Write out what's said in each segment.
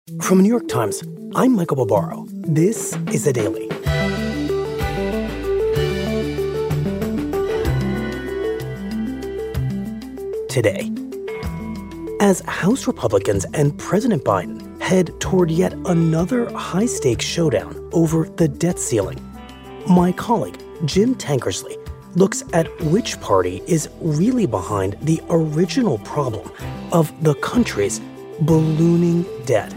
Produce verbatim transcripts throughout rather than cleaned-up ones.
From the New York Times, I'm Michael Barbaro. This is The Daily. Today, as House Republicans and President Biden head toward yet another high-stakes showdown over the debt ceiling, my colleague, Jim Tankersley, looks at which party is really behind the original problem of the country's ballooning debt.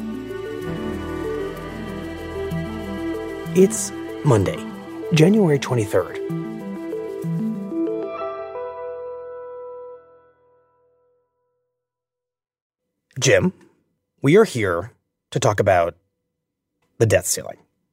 It's Monday, January twenty-third. Jim, we are here to talk about the debt ceiling.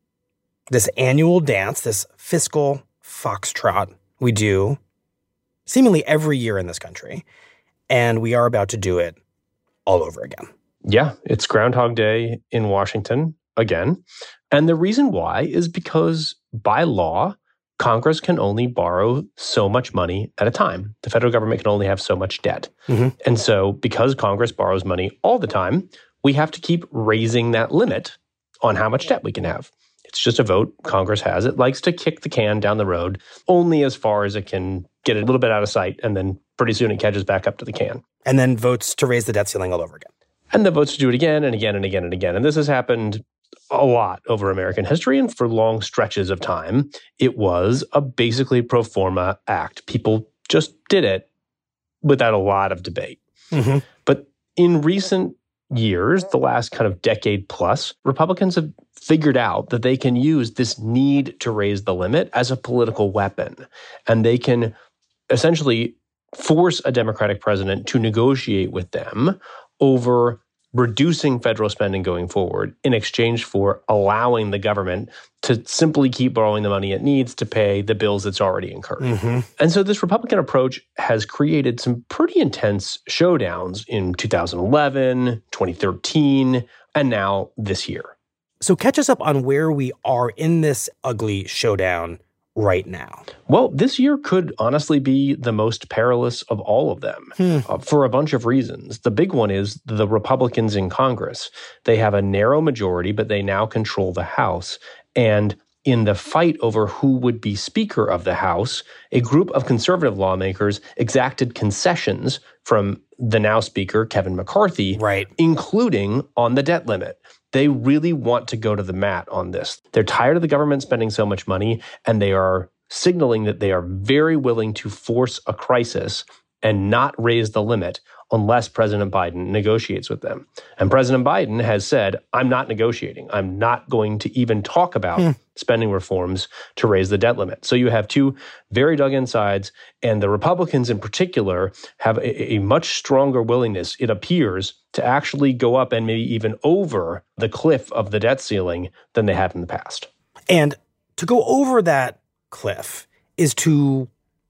This annual dance, this fiscal foxtrot we do seemingly every year in this country, and we are about to do it all over again. Yeah, it's Groundhog Day in Washington again. And the reason why is because by law, Congress can only borrow so much money at a time. The federal government can only have so much debt. Mm-hmm. And so because Congress borrows money all the time, we have to keep raising that limit on how much debt we can have. It's just a vote Congress has. It likes to kick the can down the road only as far as it can get a little bit out of sight, and then pretty soon it catches back up to the can. And then votes to raise the debt ceiling all over again. And then votes to do it again and again and again and again. And this has happened a lot over American history, and for long stretches of time, it was a basically pro forma act. People just did it without a lot of debate. Mm-hmm. But in recent years, the last kind of decade plus, Republicans have figured out that they can use this need to raise the limit as a political weapon. And they can essentially force a Democratic president to negotiate with them over reducing federal spending going forward in exchange for allowing the government to simply keep borrowing the money it needs to pay the bills it's already incurred. Mm-hmm. And so this Republican approach has created some pretty intense showdowns in two thousand eleven, twenty thirteen, and now this year. So catch us up on where we are in this ugly showdown right now. Well, this year could honestly be the most perilous of all of them hmm. uh, for a bunch of reasons. The big one is the Republicans in Congress. They have a narrow majority, but they now control the House. And in the fight over who would be Speaker of the House, a group of conservative lawmakers exacted concessions from the now Speaker, Kevin McCarthy, right, including on the debt limit. They really want to go to the mat on this. They're tired of the government spending so much money, and they are signaling that they are very willing to force a crisis and not raise the limit unless President Biden negotiates with them. And President Biden has said, I'm not negotiating. I'm not going to even talk about hmm. spending reforms to raise the debt limit. So you have two very dug-in sides, and the Republicans in particular have a, a much stronger willingness, it appears, to actually go up and maybe even over the cliff of the debt ceiling than they have in the past. And to go over that cliff is to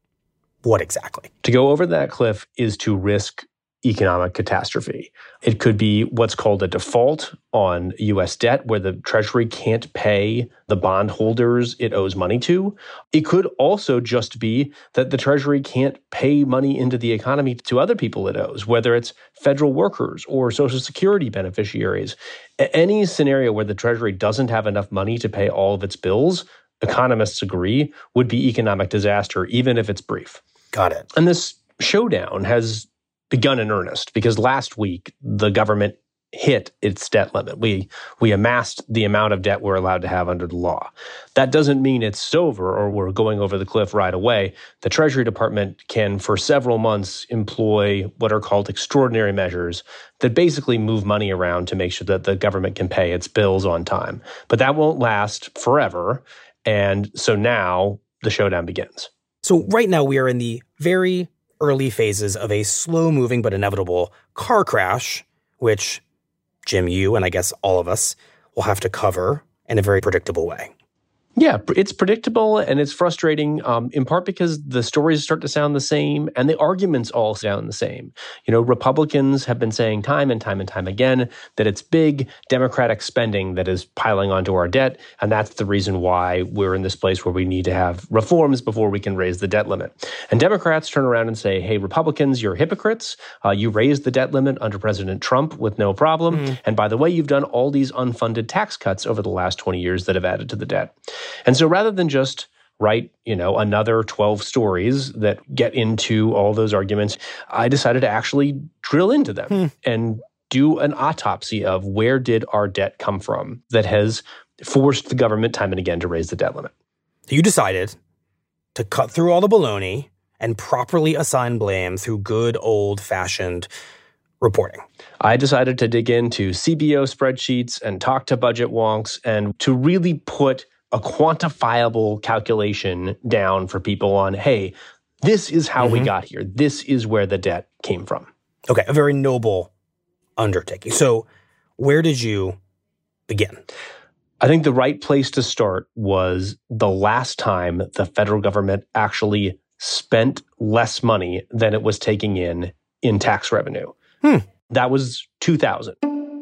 what exactly? To go over that cliff is to risk economic catastrophe. It could be what's called a default on U S debt, where the Treasury can't pay the bondholders it owes money to. It could also just be that the Treasury can't pay money into the economy to other people it owes, whether it's federal workers or Social Security beneficiaries. Any scenario where the Treasury doesn't have enough money to pay all of its bills, economists agree, would be economic disaster, even if it's brief. Got it. And this showdown has begun in earnest because last week the government hit its debt limit. We we amassed the amount of debt we're allowed to have under the law. That doesn't mean it's over or we're going over the cliff right away. The Treasury Department can, for several months, employ what are called extraordinary measures that basically move money around to make sure that the government can pay its bills on time. But that won't last forever. And so now the showdown begins. So right now we are in the very early phases of a slow-moving but inevitable car crash, which Jim, you, and I guess all of us will have to cover in a very predictable way. Yeah, it's predictable and it's frustrating, um, in part because the stories start to sound the same and the arguments all sound the same. You know, Republicans have been saying time and time and time again that it's big Democratic spending that is piling onto our debt, and that's the reason why we're in this place where we need to have reforms before we can raise the debt limit. And Democrats turn around and say, hey, Republicans, you're hypocrites. Uh, you raised the debt limit under President Trump with no problem. Mm. And by the way, you've done all these unfunded tax cuts over the last twenty years that have added to the debt. And so rather than just write, you know, another twelve stories that get into all those arguments, I decided to actually drill into them hmm. and do an autopsy of where did our debt come from that has forced the government time and again to raise the debt limit. You decided to cut through all the baloney and properly assign blame through good old-fashioned reporting. I decided to dig into C B O spreadsheets and talk to budget wonks and to really put a quantifiable calculation down for people on, hey, this is how mm-hmm. we got here. This is where the debt came from. Okay, a very noble undertaking. So where did you begin? I think the right place to start was the last time the federal government actually spent less money than it was taking in in tax revenue. Hmm. That was two thousand.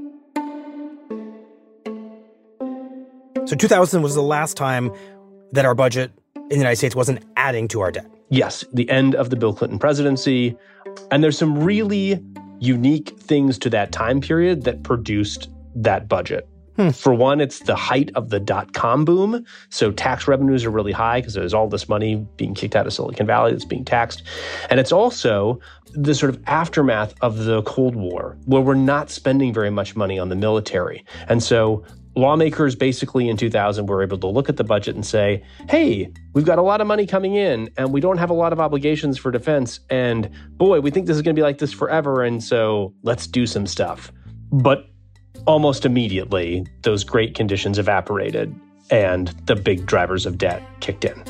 So two thousand was the last time that our budget in the United States wasn't adding to our debt. Yes, the end of the Bill Clinton presidency. And there's some really unique things to that time period that produced that budget. Hmm. For one, it's the height of the dot-com boom. So tax revenues are really high because there's all this money being kicked out of Silicon Valley that's being taxed. And it's also the sort of aftermath of the Cold War, where we're not spending very much money on the military. And so lawmakers basically in two thousand were able to look at the budget and say, hey, we've got a lot of money coming in and we don't have a lot of obligations for defense. And boy, we think this is going to be like this forever. And so let's do some stuff. But almost immediately, those great conditions evaporated and the big drivers of debt kicked in.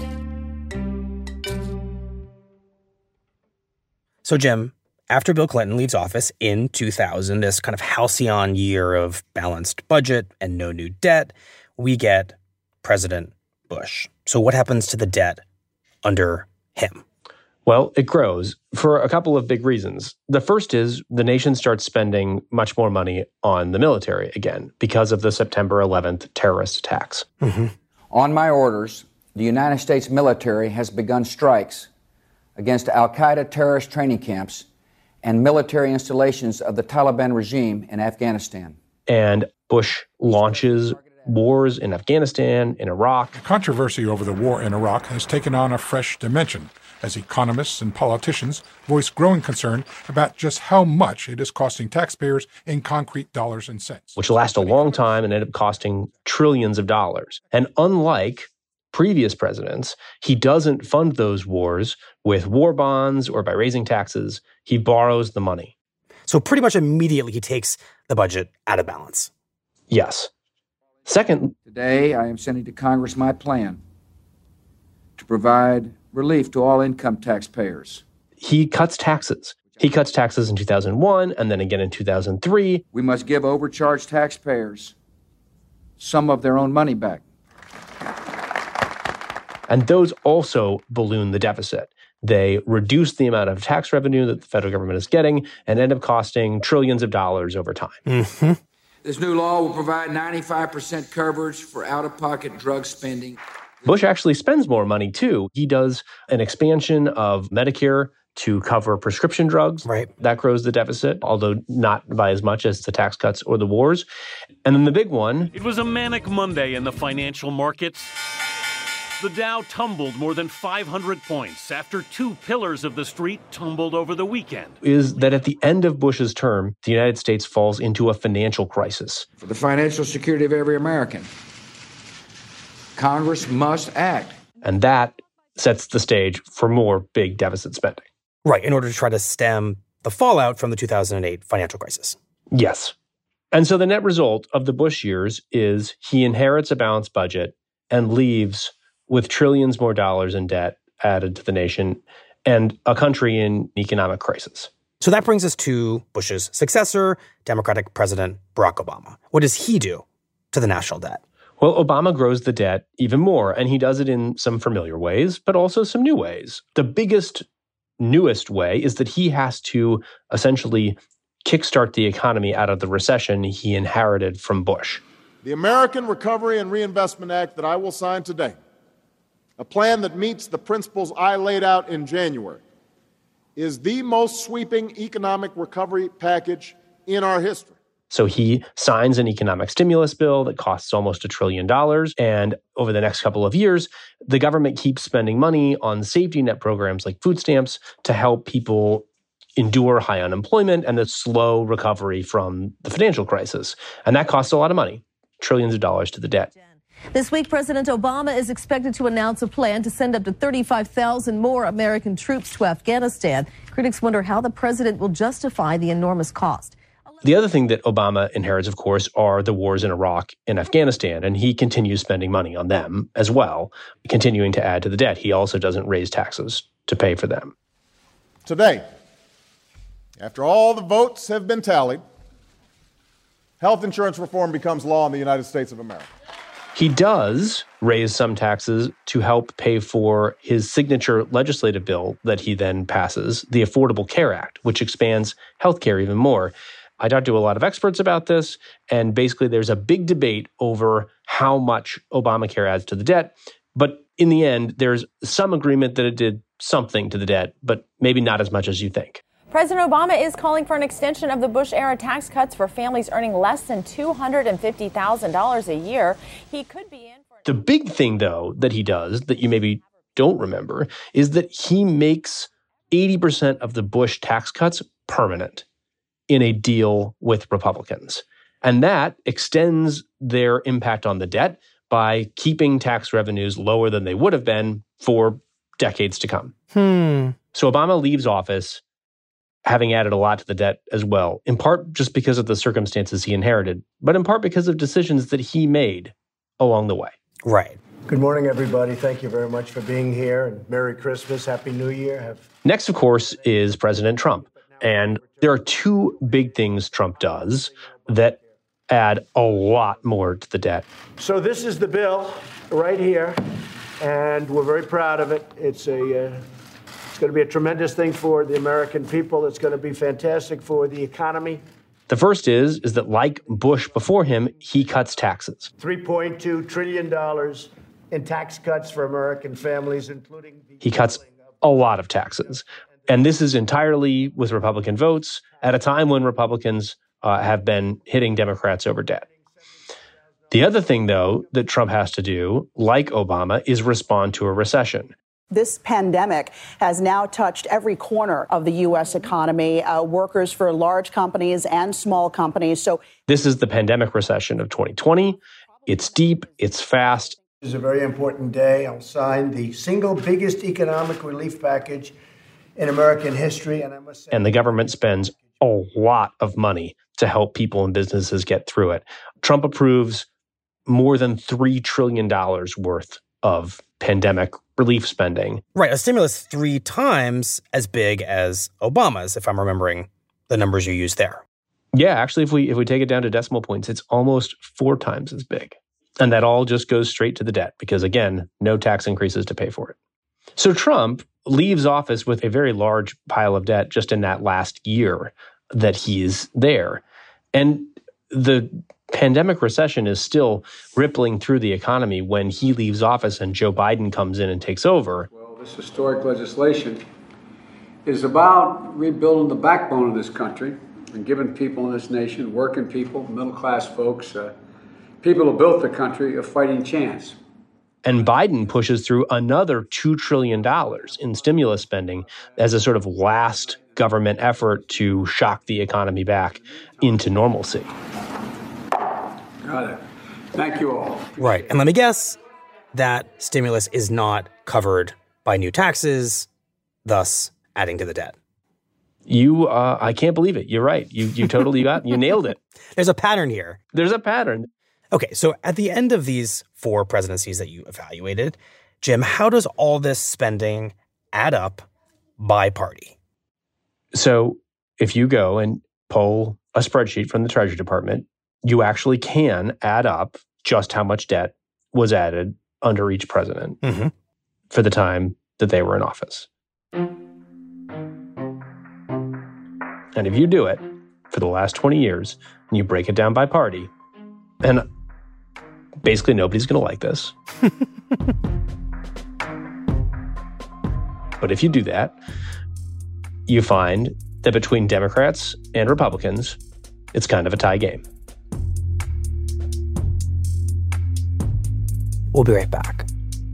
So, Jim, after Bill Clinton leaves office in two thousand, this kind of halcyon year of balanced budget and no new debt, we get President Bush. So what happens to the debt under him? Well, it grows for a couple of big reasons. The first is the nation starts spending much more money on the military again because of the September eleventh terrorist attacks. Mm-hmm. On my orders, the United States military has begun strikes against al-Qaeda terrorist training camps and military installations of the Taliban regime in Afghanistan. And Bush launches wars in Afghanistan, in Iraq. The controversy over the war in Iraq has taken on a fresh dimension as economists and politicians voice growing concern about just how much it is costing taxpayers in concrete dollars and cents. Which last a long time and ended up costing trillions of dollars. And unlike previous presidents, he doesn't fund those wars with war bonds or by raising taxes. He borrows the money. So pretty much immediately he takes the budget out of balance. Yes. Second, today I am sending to Congress my plan to provide relief to all income taxpayers. He cuts taxes. He cuts taxes in two thousand one and then again in two thousand three. We must give overcharged taxpayers some of their own money back. And those also balloon the deficit. They reduce the amount of tax revenue that the federal government is getting and end up costing trillions of dollars over time. Mm-hmm. This new law will provide ninety-five percent coverage for out-of-pocket drug spending. Bush actually spends more money, too. He does an expansion of Medicare to cover prescription drugs. Right. That grows the deficit, although not by as much as the tax cuts or the wars. And then the big one. It was a manic Monday in the financial markets. The Dow tumbled more than five hundred points after two pillars of the street tumbled over the weekend. Is that at the end of Bush's term, the United States falls into a financial crisis. For the financial security of every American, Congress must act. And that sets the stage for more big deficit spending. Right, in order to try to stem the fallout from the two thousand eight financial crisis. Yes. And so the net result of the Bush years is he inherits a balanced budget and leaves with trillions more dollars in debt added to the nation and a country in economic crisis. So that brings us to Bush's successor, Democratic President Barack Obama. What does he do to the national debt? Well, Obama grows the debt even more, and he does it in some familiar ways, but also some new ways. The biggest, newest way is that he has to essentially kickstart the economy out of the recession he inherited from Bush. The American Recovery and Reinvestment Act that I will sign today, a plan that meets the principles I laid out in January, is the most sweeping economic recovery package in our history. So he signs an economic stimulus bill that costs almost a trillion dollars. And over the next couple of years, the government keeps spending money on safety net programs like food stamps to help people endure high unemployment and the slow recovery from the financial crisis. And that costs a lot of money, trillions of dollars to the debt. This week, President Obama is expected to announce a plan to send up to thirty-five thousand more American troops to Afghanistan. Critics wonder how the president will justify the enormous cost. The other thing that Obama inherits, of course, are the wars in Iraq and Afghanistan, and he continues spending money on them as well, continuing to add to the debt. He also doesn't raise taxes to pay for them. Today, after all the votes have been tallied, health insurance reform becomes law in the United States of America. He does raise some taxes to help pay for his signature legislative bill that he then passes, the Affordable Care Act, which expands health care even more. I talked to a lot of experts about this, and basically there's a big debate over how much Obamacare adds to the debt. But in the end, there's some agreement that it did something to the debt, but maybe not as much as you think. President Obama is calling for an extension of the Bush-era tax cuts for families earning less than two hundred fifty thousand dollars a year. He could be in for... The big thing, though, that he does that you maybe don't remember is that he makes eighty percent of the Bush tax cuts permanent in a deal with Republicans. And that extends their impact on the debt by keeping tax revenues lower than they would have been for decades to come. Hmm. So Obama leaves office having added a lot to the debt as well, in part just because of the circumstances he inherited, but in part because of decisions that he made along the way. Right. Good morning, everybody. Thank you very much for being here. And Merry Christmas, Happy New Year. Have... Next, of course, is President Trump. And there are two big things Trump does that add a lot more to the debt. So this is the bill right here, and we're very proud of it. It's a uh, it's going to be a tremendous thing for the American people. It's going to be fantastic for the economy. The first is, is that like Bush before him, he cuts taxes. three point two trillion dollars in tax cuts for American families, including... The he cuts a lot of taxes. And this is entirely with Republican votes at a time when Republicans uh, have been hitting Democrats over debt. The other thing, though, that Trump has to do, like Obama, is respond to a recession. This pandemic has now touched every corner of the U S economy, uh, workers for large companies and small companies. So this is the pandemic recession of twenty twenty. It's deep, it's fast. This is a very important day. I'll sign the single biggest economic relief package in American history. And I must say, and the government spends a lot of money to help people and businesses get through it. Trump approves more than three trillion dollars worth of pandemic relief spending. Right, a stimulus three times as big as Obama's, if I'm remembering the numbers you used there. Yeah, actually, if we if we take it down to decimal points, it's almost four times as big. And that all just goes straight to the debt because, again, no tax increases to pay for it. So Trump leaves office with a very large pile of debt just in that last year that he's there. And the pandemic recession is still rippling through the economy when he leaves office and Joe Biden comes in and takes over. Well, this historic legislation is about rebuilding the backbone of this country and giving people in this nation, working people, middle-class folks, uh, people who built the country, a fighting chance. And Biden pushes through another two trillion dollars in stimulus spending as a sort of last government effort to shock the economy back into normalcy. Got it. Thank you all. Right. And let me guess, that stimulus is not covered by new taxes, thus adding to the debt. You, uh, I can't believe it. You're right. You you totally got, you nailed it. There's a pattern here. There's a pattern. Okay, so at the end of these four presidencies that you evaluated, Jim, how does all this spending add up by party? So if you go and pull a spreadsheet from the Treasury Department, you actually can add up just how much debt was added under each president mm-hmm. for the time that they were in office. And if you do it for the last twenty years and you break it down by party, and basically nobody's going to like this. But if you do that, you find that between Democrats and Republicans, it's kind of a tie game. We'll be right back.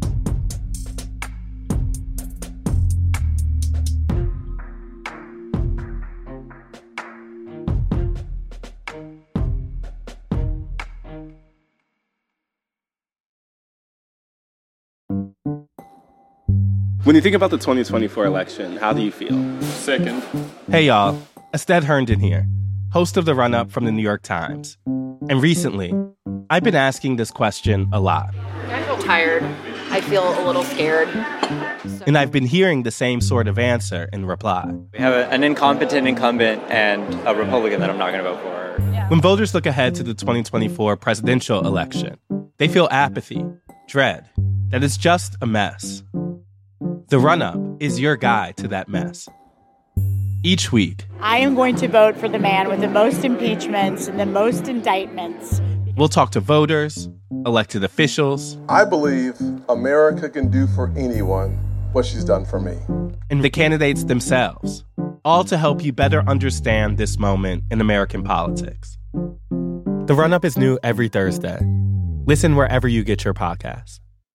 When you think about the twenty twenty-four election, how do you feel? Sickened. Hey, y'all. Estelle Herndon here, host of The Run-Up from the New York Times. And recently, I've been asking this question a lot. I feel tired. I feel a little scared. So- and I've been hearing the same sort of answer in reply. We have a, an incompetent incumbent and a Republican that I'm not going to vote for. Yeah. When voters look ahead to the twenty twenty-four presidential election, they feel apathy, dread, that it's just a mess. The Run-Up is your guide to that mess. Each week, I am going to vote for the man with the most impeachments and the most indictments. We'll talk to voters, elected officials. I believe America can do for anyone what she's done for me. And the candidates themselves, all to help you better understand this moment in American politics. The Run-Up is new every Thursday. Listen wherever you get your podcasts.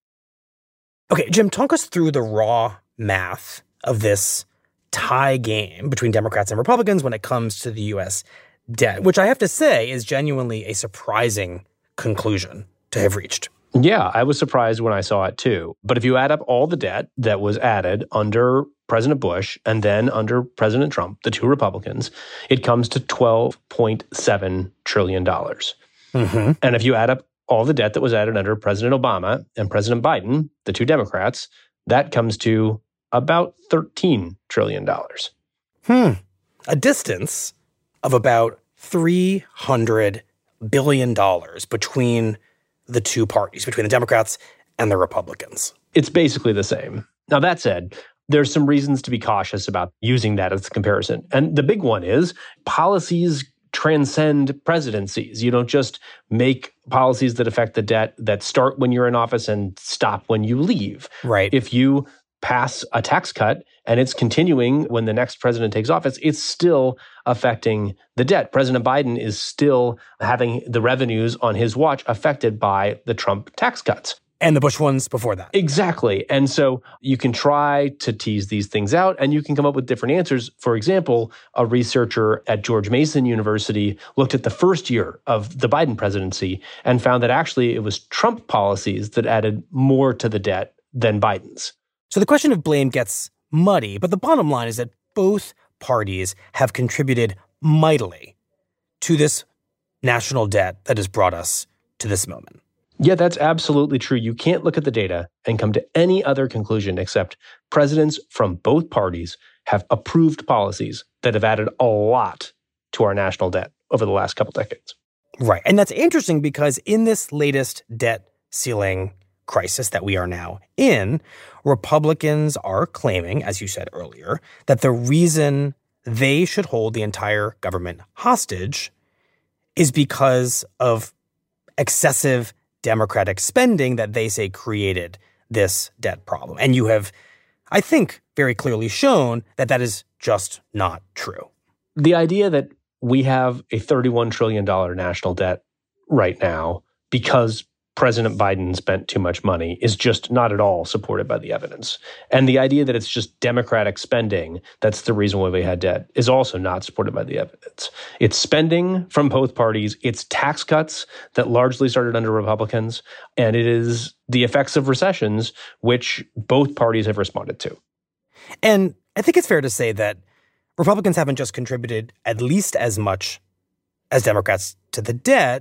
Okay, Jim, talk us through the raw math of this tie game between Democrats and Republicans when it comes to the U S debt, which I have to say is genuinely a surprising conclusion to have reached. Yeah, I was surprised when I saw it too. But if you add up all the debt that was added under President Bush and then under President Trump, the two Republicans, it comes to twelve point seven trillion dollars. Mm-hmm. And if you add up all the debt that was added under President Obama and President Biden, the two Democrats, that comes to about thirteen trillion dollars. Hmm. A distance of about three hundred billion dollars between the two parties, between the Democrats and the Republicans. It's basically the same. Now, that said, there's some reasons to be cautious about using that as a comparison. And the big one is policies transcend presidencies. You don't just make policies that affect the debt that start when you're in office and stop when you leave. Right. If you pass a tax cut and it's continuing when the next president takes office, it's still affecting the debt. President Biden is still having the revenues on his watch affected by the Trump tax cuts. And the Bush ones before that. Exactly. And so you can try to tease these things out and you can come up with different answers. For example, a researcher at George Mason University looked at the first year of the Biden presidency and found that actually it was Trump policies that added more to the debt than Biden's. So the question of blame gets muddy, but the bottom line is that both parties have contributed mightily to this national debt that has brought us to this moment. Yeah, that's absolutely true. You can't look at the data and come to any other conclusion except presidents from both parties have approved policies that have added a lot to our national debt over the last couple decades. Right. And that's interesting because in this latest debt ceiling crisis that we are now in, Republicans are claiming, as you said earlier, that the reason they should hold the entire government hostage is because of excessive Democratic spending that they say created this debt problem. And you have, I think, very clearly shown that that is just not true. The idea that we have a thirty-one trillion dollars national debt right now because President Biden spent too much money is just not at all supported by the evidence. And the idea that it's just Democratic spending that's the reason why we had debt is also not supported by the evidence. It's spending from both parties. It's tax cuts that largely started under Republicans. And it is the effects of recessions, which both parties have responded to. And I think it's fair to say that Republicans haven't just contributed at least as much as Democrats to the debt.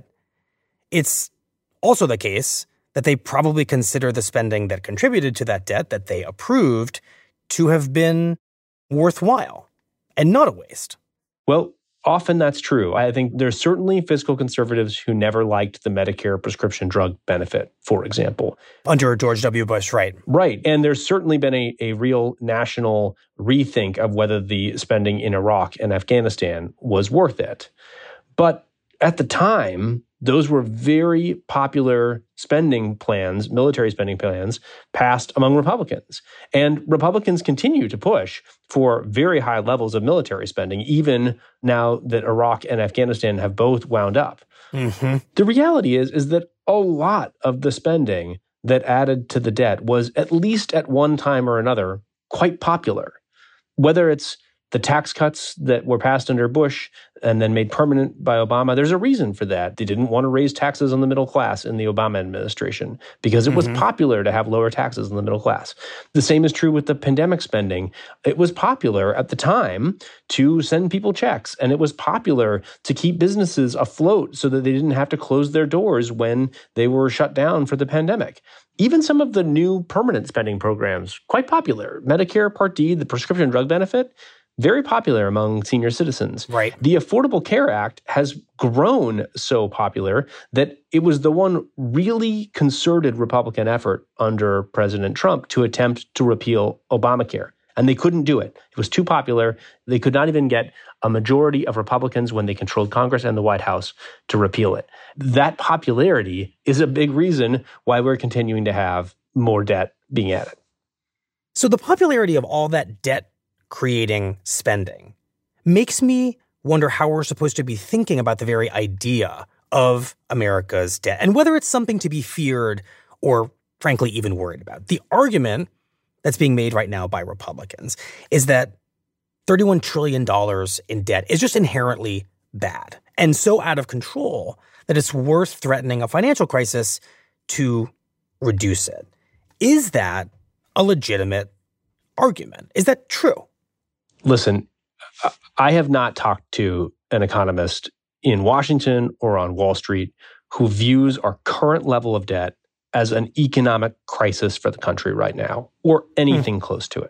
It's also the case that they probably consider the spending that contributed to that debt that they approved to have been worthwhile and not a waste. Well, often that's true. I think there's certainly fiscal conservatives who never liked the Medicare prescription drug benefit, for example. Under George W. Bush, right. Right. And there's certainly been a, a real national rethink of whether the spending in Iraq and Afghanistan was worth it. But at the time, those were very popular spending plans, military spending plans, passed among Republicans. And Republicans continue to push for very high levels of military spending, even now that Iraq and Afghanistan have both wound up. Mm-hmm. The reality is, is that a lot of the spending that added to the debt was, at least at one time or another, quite popular. Whether it's the tax cuts that were passed under Bush and then made permanent by Obama, there's a reason for that. They didn't want to raise taxes on the middle class in the Obama administration because it was Mm-hmm. popular to have lower taxes on the middle class. The same is true with the pandemic spending. It was popular at the time to send people checks, and it was popular to keep businesses afloat so that they didn't have to close their doors when they were shut down for the pandemic. Even some of the new permanent spending programs, quite popular. Medicare Part D, the prescription drug benefit, very popular among senior citizens. Right. The Affordable Care Act has grown so popular that it was the one really concerted Republican effort under President Trump to attempt to repeal Obamacare. And they couldn't do it. It was too popular. They could not even get a majority of Republicans when they controlled Congress and the White House to repeal it. That popularity is a big reason why we're continuing to have more debt being added. So the popularity of all that debt creating spending makes me wonder how we're supposed to be thinking about the very idea of America's debt and whether it's something to be feared or, frankly, even worried about. The argument that's being made right now by Republicans is that thirty-one trillion dollars in debt is just inherently bad and so out of control that it's worth threatening a financial crisis to reduce it. Is that a legitimate argument? Is that true? Listen, I have not talked to an economist in Washington or on Wall Street who views our current level of debt as an economic crisis for the country right now, or anything hmm. close to it.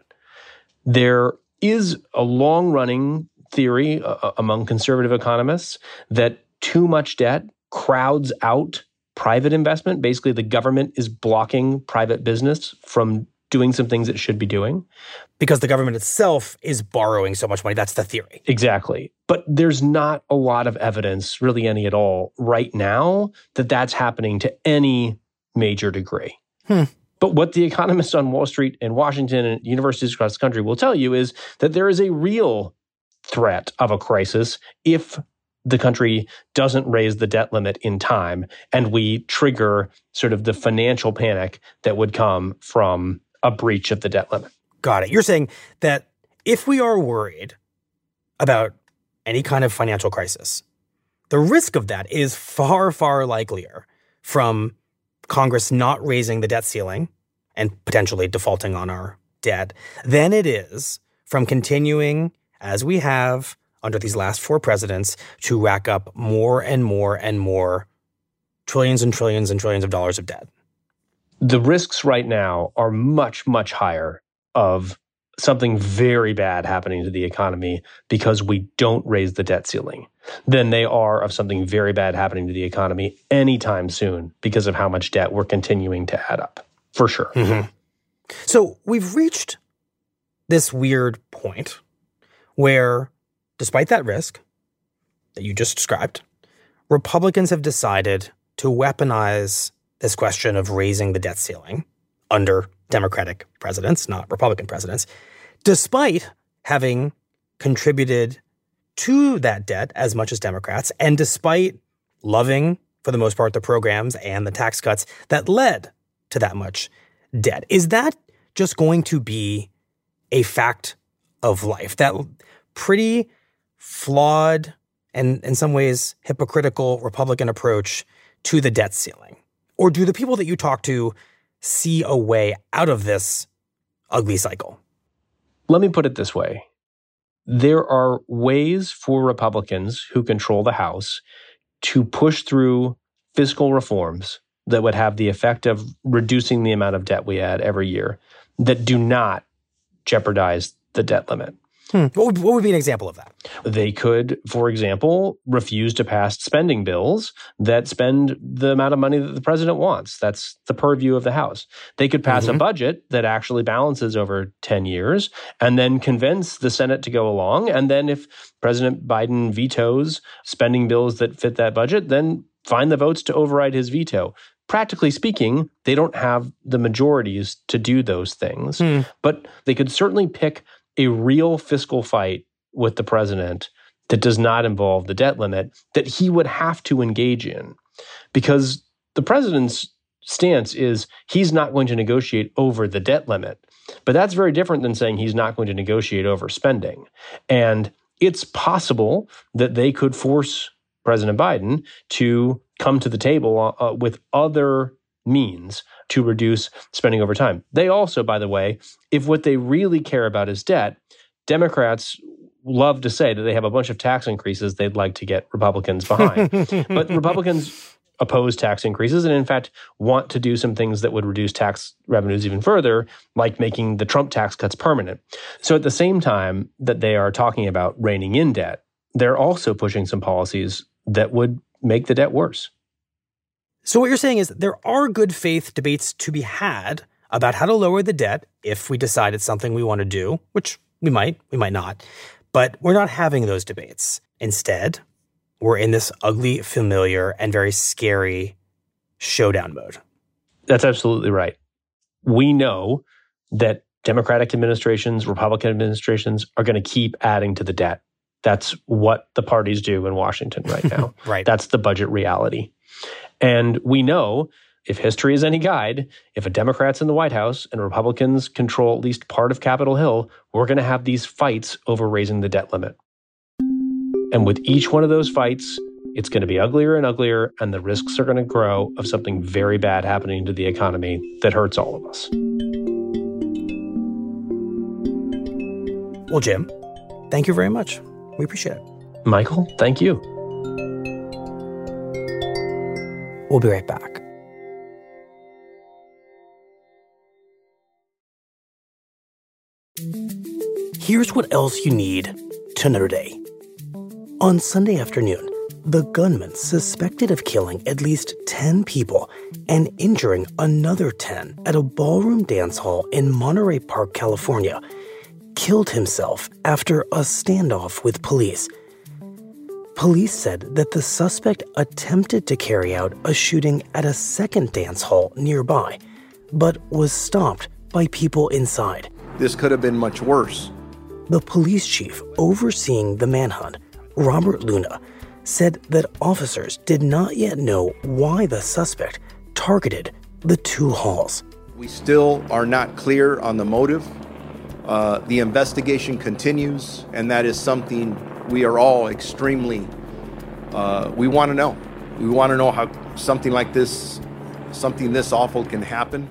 There is a long-running theory uh, among conservative economists that too much debt crowds out private investment. Basically, the government is blocking private business from doing some things it should be doing. Because the government itself is borrowing so much money. That's the theory. Exactly. But there's not a lot of evidence, really any at all, right now that that's happening to any major degree. Hmm. But what the economists on Wall Street and Washington and universities across the country will tell you is that there is a real threat of a crisis if the country doesn't raise the debt limit in time and we trigger sort of the financial panic that would come from a breach of the debt limit. Got it. You're saying that if we are worried about any kind of financial crisis, the risk of that is far, far likelier from Congress not raising the debt ceiling and potentially defaulting on our debt than it is from continuing, as we have under these last four presidents, to rack up more and more and more trillions and trillions and trillions of dollars of debt. The risks right now are much, much higher of something very bad happening to the economy because we don't raise the debt ceiling than they are of something very bad happening to the economy anytime soon because of how much debt we're continuing to add up, for sure. Mm-hmm. So we've reached this weird point where, despite that risk that you just described, Republicans have decided to weaponize this question of raising the debt ceiling under Democratic presidents, not Republican presidents, despite having contributed to that debt as much as Democrats, and despite loving, for the most part, the programs and the tax cuts that led to that much debt. Is that just going to be a fact of life? That pretty flawed and, in some ways, hypocritical Republican approach to the debt ceiling? Or do the people that you talk to see a way out of this ugly cycle? Let me put it this way. There are ways for Republicans who control the House to push through fiscal reforms that would have the effect of reducing the amount of debt we add every year that do not jeopardize the debt limit. Hmm. What would, what would be an example of that? They could, for example, refuse to pass spending bills that spend the amount of money that the president wants. That's the purview of the House. They could pass mm-hmm. a budget that actually balances over ten years and then convince the Senate to go along. And then if President Biden vetoes spending bills that fit that budget, then find the votes to override his veto. Practically speaking, they don't have the majorities to do those things, hmm. but they could certainly pick a real fiscal fight with the president that does not involve the debt limit that he would have to engage in. Because the president's stance is he's not going to negotiate over the debt limit. But that's very different than saying he's not going to negotiate over spending. And it's possible that they could force President Biden to come to the table uh, with other means to reduce spending over time. They also, by the way, if what they really care about is debt, Democrats love to say that they have a bunch of tax increases they'd like to get Republicans behind. But Republicans oppose tax increases and, in fact, want to do some things that would reduce tax revenues even further, like making the Trump tax cuts permanent. So at the same time that they are talking about reining in debt, they're also pushing some policies that would make the debt worse. So what you're saying is there are good faith debates to be had about how to lower the debt if we decide it's something we want to do, which we might, we might not. But we're not having those debates. Instead, we're in this ugly, familiar, and very scary showdown mode. That's absolutely right. We know that Democratic administrations, Republican administrations are going to keep adding to the debt. That's what the parties do in Washington right now. Right. That's the budget reality. And we know, if history is any guide, if a Democrat's in the White House and Republicans control at least part of Capitol Hill, we're going to have these fights over raising the debt limit. And with each one of those fights, it's going to be uglier and uglier, and the risks are going to grow of something very bad happening to the economy that hurts all of us. Well, Jim, thank you very much. We appreciate it. Michael, thank you. We'll be right back. Here's what else you need to know today. On Sunday afternoon, the gunman suspected of killing at least ten people and injuring another ten at a ballroom dance hall in Monterey Park, California, killed himself after a standoff with police. Police said that the suspect attempted to carry out a shooting at a second dance hall nearby, but was stopped by people inside. This could have been much worse. The police chief overseeing the manhunt, Robert Luna, said that officers did not yet know why the suspect targeted the two halls. We still are not clear on the motive. Uh, the investigation continues, and that is something we are all extremely, uh, we want to know. We want to know how something like this, something this awful can happen.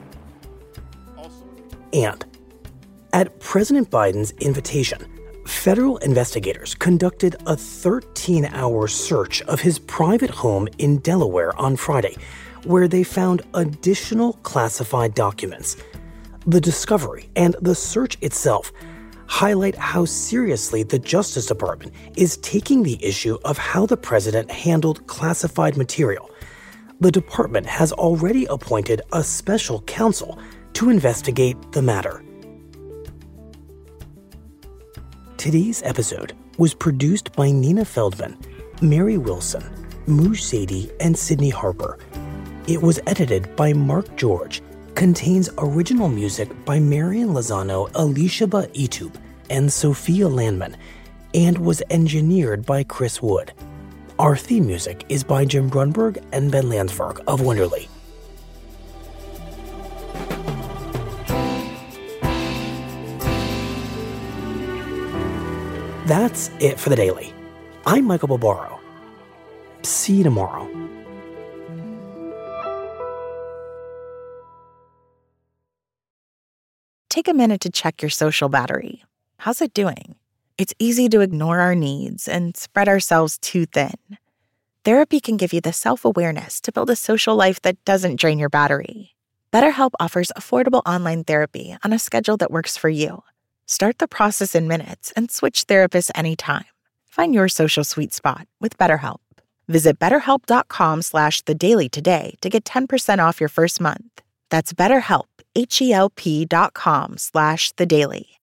And at President Biden's invitation, federal investigators conducted a thirteen-hour search of his private home in Delaware on Friday, where they found additional classified documents. The discovery and the search itself highlight how seriously the Justice Department is taking the issue of how the president handled classified material. The department has already appointed a special counsel to investigate the matter. Today's episode was produced by Nina Feldman, Mary Wilson, Mooj Sadie, and Sydney Harper. It was edited by Mark George, contains original music by Marian Lozano, Elishaba Itub, and Sophia Landman, and was engineered by Chris Wood. Our theme music is by Jim Brunberg and Ben Landsberg of Wonderly. That's it for the Daily. I'm Michael Barbaro. See you tomorrow. Take a minute to check your social battery. How's it doing? It's easy to ignore our needs and spread ourselves too thin. Therapy can give you the self-awareness to build a social life that doesn't drain your battery. BetterHelp offers affordable online therapy on a schedule that works for you. Start the process in minutes and switch therapists anytime. Find your social sweet spot with BetterHelp. Visit betterhelp.com slash the daily today to get ten percent off your first month. That's BetterHelp, H E L P dot com slash the daily.